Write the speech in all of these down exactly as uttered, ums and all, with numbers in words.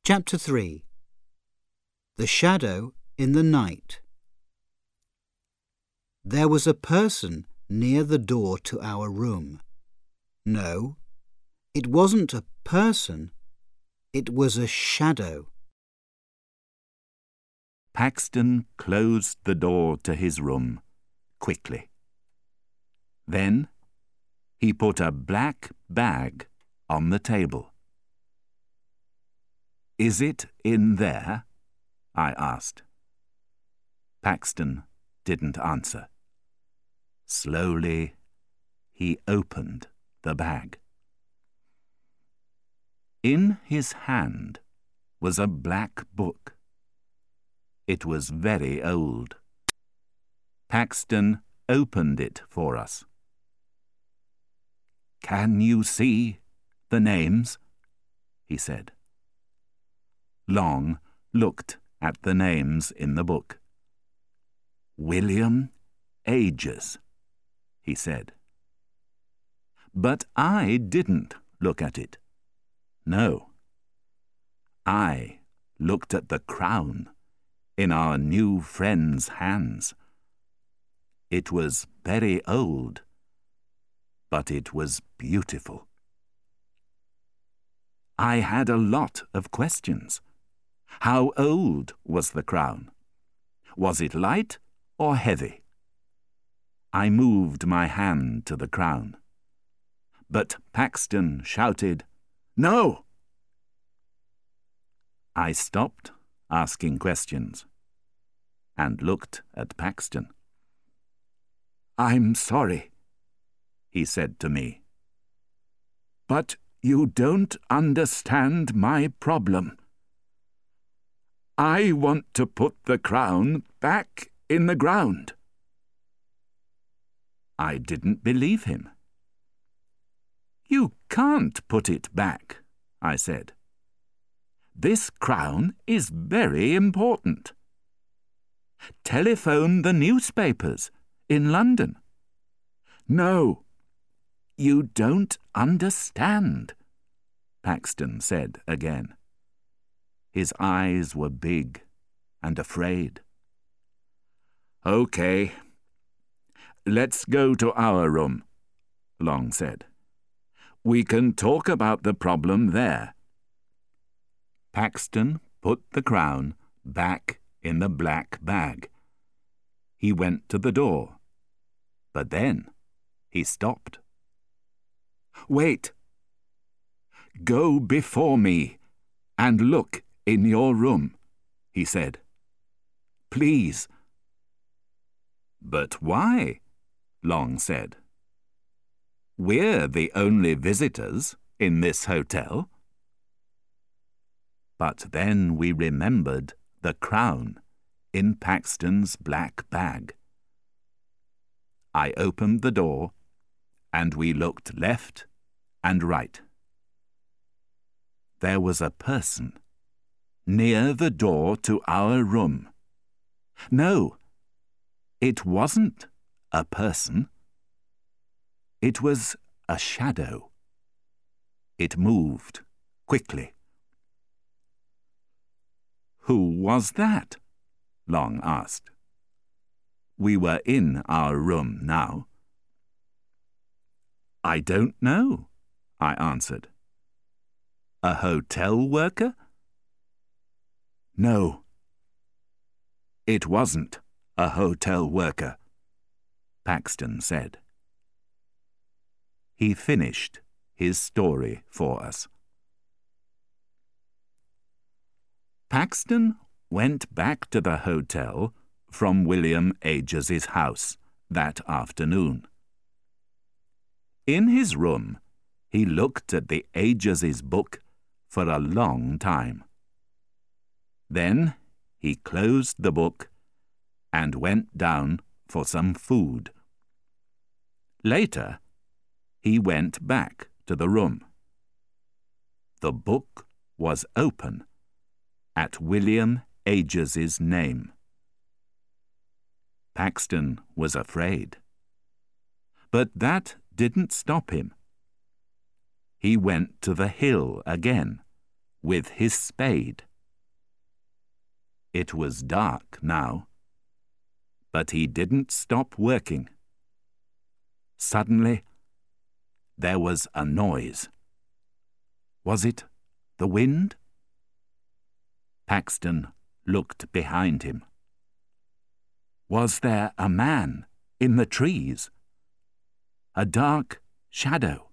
Chapter three. The Shadow in the Night. There was a person near the door to our room. No, it wasn't a person, it was a shadow. Paxton closed the door to his room quickly. Then he put a black bag on the table. "Is it in there?" I asked. Paxton didn't answer. Slowly, he opened the bag. In his hand was a black book. It was very old. Paxton opened it for us. "Can you see the names?" he said. Long looked at the names in the book. "William Ages," he said. But I didn't look at it. No. I looked at the crown in our new friend's hands. It was very old, but it was beautiful. I had a lot of questions. How old was the crown? Was it light or heavy? I moved my hand to the crown. But Paxton shouted, "No!" I stopped asking questions and looked at Paxton. "I'm sorry," he said to me. "But you don't understand my problem. I want to put the crown back in the ground." I didn't believe him. "You can't put it back," I said. "This crown is very important. Telephone the newspapers in London." "No, you don't understand," Paxton said again. His eyes were big and afraid. "Okay, let's go to our room," Long said. "We can talk about the problem there." Paxton put the crown back in the black bag. He went to the door, but then he stopped. "Wait. Go before me and look in your room," he said. "Please." "But why?" Long said. "We're the only visitors in this hotel." But then we remembered the crown in Paxton's black bag. I opened the door, and we looked left and right. There was a person near the door to our room. No, it wasn't a person. It was a shadow. It moved quickly. "Who was that?" Long asked. We were in our room now. "I don't know," I answered. "A hotel worker?" "No, it wasn't a hotel worker," Paxton said. He finished his story for us. Paxton went back to the hotel from William Ages's house that afternoon. In his room, he looked at the Ages's book for a long time. Then he closed the book and went down for some food. Later, he went back to the room. The book was open at William Ages's name. Paxton was afraid. But that didn't stop him. He went to the hill again, with his spade. It was dark now, but he didn't stop working. Suddenly, there was a noise. Was it the wind? Paxton looked behind him. Was there a man in the trees? A dark shadow?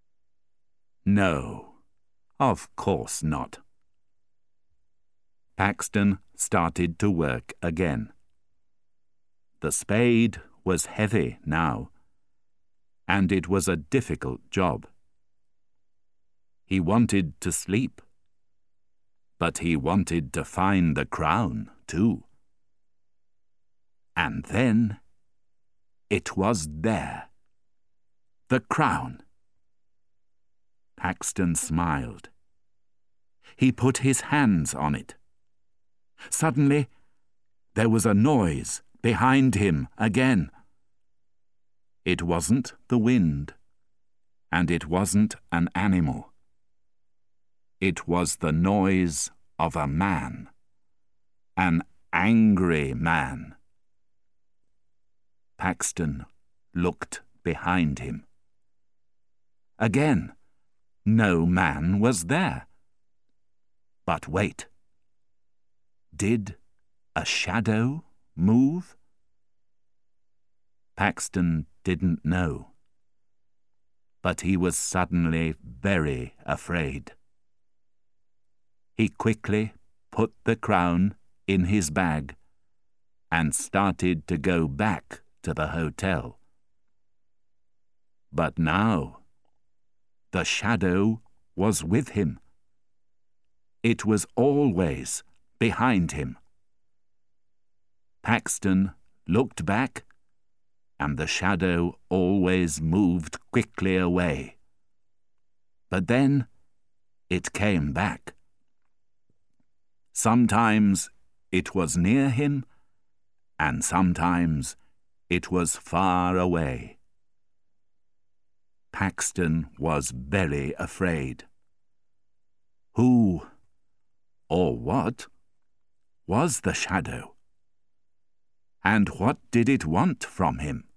No, of course not. Paxton started to work again. The spade was heavy now, and it was a difficult job. He wanted to sleep, but he wanted to find the crown too. And then it was there, the crown. Paxton smiled. He put his hands on it. Suddenly, there was a noise behind him again. It wasn't the wind, and it wasn't an animal. It was the noise of a man, an angry man. Paxton looked behind him. Again, no man was there. But wait. Did a shadow move? Paxton didn't know, but he was suddenly very afraid. He quickly put the crown in his bag and started to go back to the hotel. But now, the shadow was with him. It was always behind him. Paxton looked back, and the shadow always moved quickly away. But then it came back. Sometimes it was near him, and sometimes it was far away. Paxton was very afraid. Who, or what, was the shadow? And what did it want from him?